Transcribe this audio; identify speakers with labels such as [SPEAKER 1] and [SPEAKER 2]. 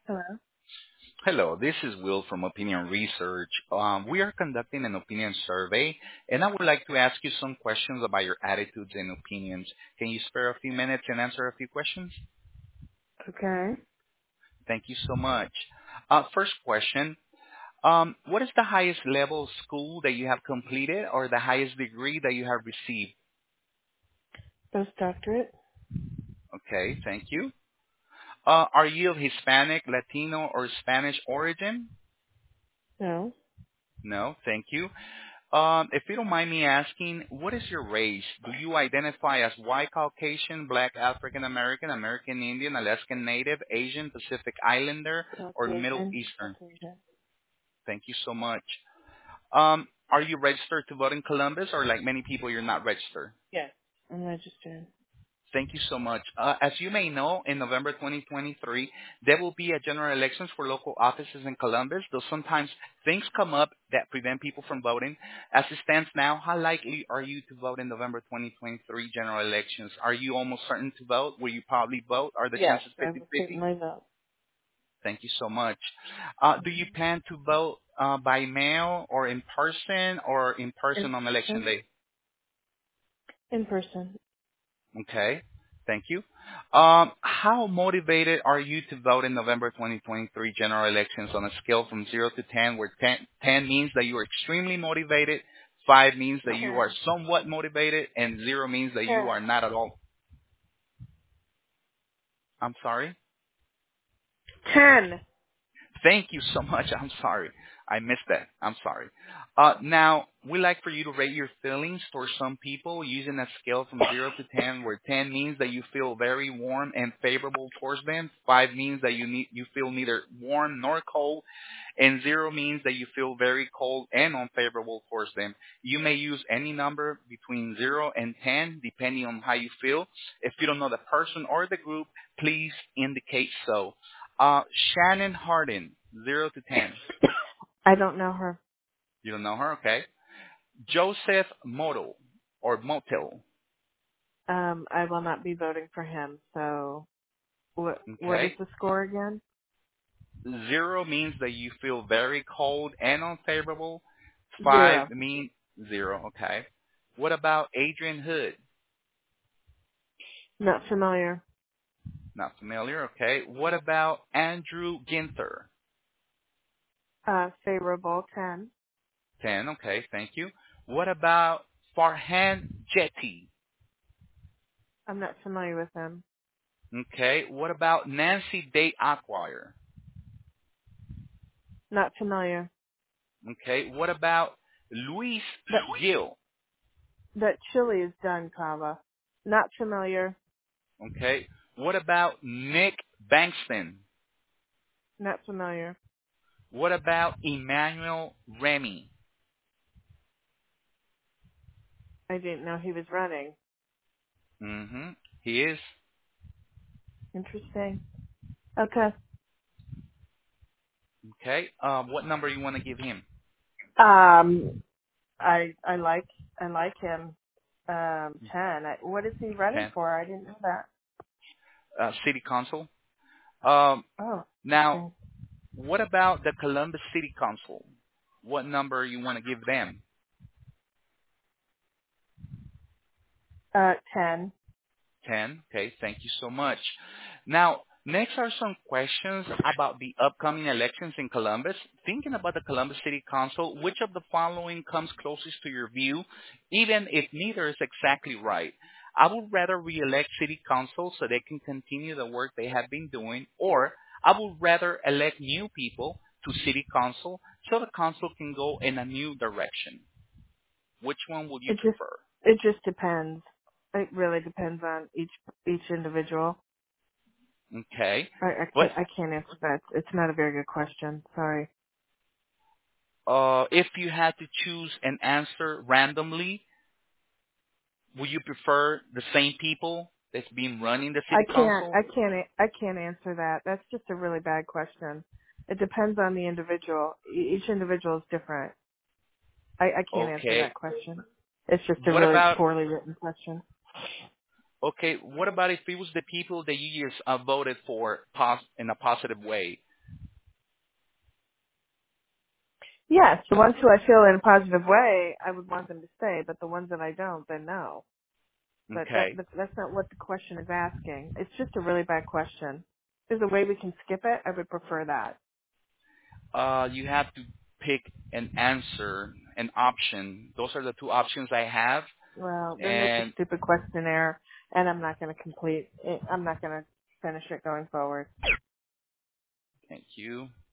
[SPEAKER 1] Hello.
[SPEAKER 2] Hello, this is Will from Opinion Research. We are conducting an opinion survey, and I would like to ask you some questions about your attitudes and opinions. Can you spare a few minutes and answer a few questions?
[SPEAKER 1] Okay.
[SPEAKER 2] Thank you so much. First question, what is the highest level of school that you have completed or the highest degree that you have received?
[SPEAKER 1] Postdoctorate?
[SPEAKER 2] Okay, thank you. Are you of Hispanic, Latino, or Spanish origin?
[SPEAKER 1] No.
[SPEAKER 2] No, thank you. If you don't mind me asking, what is your race? Do you identify as white Caucasian, black African American, American Indian, Alaskan Native, Asian, Pacific Islander, or Middle
[SPEAKER 1] Caucasian.
[SPEAKER 2] Eastern?
[SPEAKER 1] Caucasian.
[SPEAKER 2] Thank you so much. Are you registered to vote in Columbus, or like many people, you're not registered?
[SPEAKER 1] Yes. I'm registered.
[SPEAKER 2] Thank you so much. As you may know, in November 2023, there will be a general elections for local offices in Columbus, though sometimes things come up that prevent people from voting. As it stands now, how likely are you to vote in November 2023 general elections? Are you almost certain to vote? Will you probably vote? Are the
[SPEAKER 1] Yes,
[SPEAKER 2] chances
[SPEAKER 1] I will
[SPEAKER 2] 50-50?
[SPEAKER 1] certainly vote.
[SPEAKER 2] Thank you so much. Do you plan to vote by mail or in
[SPEAKER 1] In
[SPEAKER 2] person on election
[SPEAKER 1] person?
[SPEAKER 2] day?
[SPEAKER 1] In person.
[SPEAKER 2] Okay. Thank you. How motivated are you to vote in November 2023 general elections on a scale from 0 to 10, where 10 means that you are extremely motivated, 5 means that you
[SPEAKER 1] 10.
[SPEAKER 2] are somewhat motivated, and 0 means that
[SPEAKER 1] 10.
[SPEAKER 2] you are not at all? I'm sorry?
[SPEAKER 1] 10.
[SPEAKER 2] Thank you so much. I'm sorry. I missed that. I'm sorry. Now, we like for you to rate your feelings for some people using a scale from 0 to 10, where 10 means that you feel very warm and favorable towards them. 5 means that you feel neither warm nor cold. And 0 means that you feel very cold and unfavorable towards them. You may use any number between 0 and 10, depending on how you feel. If you don't know the person or the group, please indicate so. Shannon Hardin, 0 to 10.
[SPEAKER 1] I don't know her.
[SPEAKER 2] You don't know her? Okay. Joseph Moto, or Motel.
[SPEAKER 1] I will not be voting for him. So, what is
[SPEAKER 2] Okay.
[SPEAKER 1] the score again?
[SPEAKER 2] 0 means that you feel very cold and unfavorable. 5
[SPEAKER 1] 0.
[SPEAKER 2] means 0. Okay. What about Adrian Hood?
[SPEAKER 1] Not familiar.
[SPEAKER 2] Not familiar. Okay. What about Andrew Ginther?
[SPEAKER 1] Favorable. 10.
[SPEAKER 2] 10. Okay. Thank you. What about Farhan Jetty?
[SPEAKER 1] I'm not familiar with him.
[SPEAKER 2] Okay. What about Nancy Day Acquire?
[SPEAKER 1] Not familiar.
[SPEAKER 2] Okay. What about Luis
[SPEAKER 1] That
[SPEAKER 2] Gil?
[SPEAKER 1] that chili is done, Kava. Not familiar.
[SPEAKER 2] Okay. What about Nick Bankston?
[SPEAKER 1] Not familiar.
[SPEAKER 2] What about Emmanuel Remy?
[SPEAKER 1] I didn't know he was running.
[SPEAKER 2] Mm-hmm. He is.
[SPEAKER 1] Interesting. Okay.
[SPEAKER 2] Okay. What number you want to give him?
[SPEAKER 1] Um, I like him. 10. What is he running
[SPEAKER 2] 10.
[SPEAKER 1] for? I didn't know that.
[SPEAKER 2] City Council. Um,
[SPEAKER 1] Oh,
[SPEAKER 2] now,
[SPEAKER 1] interesting.
[SPEAKER 2] what about the Columbus City Council? What number you want to give them?
[SPEAKER 1] 10.
[SPEAKER 2] 10. Okay, thank you so much. Now, next are some questions about the upcoming elections in Columbus. Thinking about the Columbus City Council, which of the following comes closest to your view, even if neither is exactly right? I would rather re-elect City Council so they can continue the work they have been doing, or I would rather elect new people to City Council so the council can go in a new direction. Which one would you
[SPEAKER 1] It just
[SPEAKER 2] prefer?
[SPEAKER 1] it just depends. It really depends on each individual.
[SPEAKER 2] Okay.
[SPEAKER 1] I
[SPEAKER 2] But
[SPEAKER 1] can't answer that. It's not a very good question. Sorry.
[SPEAKER 2] if you had to choose an answer randomly, would you prefer the same people that's been running the
[SPEAKER 1] I
[SPEAKER 2] city
[SPEAKER 1] can't
[SPEAKER 2] council?
[SPEAKER 1] I can't I can't answer that. That's just a really bad question. It depends on the individual. Each individual is different. I can't answer
[SPEAKER 2] Okay.
[SPEAKER 1] that question. It's just a
[SPEAKER 2] What
[SPEAKER 1] really
[SPEAKER 2] about
[SPEAKER 1] poorly written question.
[SPEAKER 2] okay? What about if it was the people that you just voted for in a positive way?
[SPEAKER 1] Yes, the ones who I feel in a positive way, I would want them to stay, but the ones that I don't, then no. But
[SPEAKER 2] Okay.
[SPEAKER 1] that's not what the question is asking. It's just a really bad question. If there's a way we can skip it, I would prefer that.
[SPEAKER 2] You have to pick an answer, an option. Those are the two options I have.
[SPEAKER 1] Well, then it's a
[SPEAKER 2] And
[SPEAKER 1] stupid questionnaire, and I'm not going to complete it. I'm not going to finish it going forward.
[SPEAKER 2] thank you.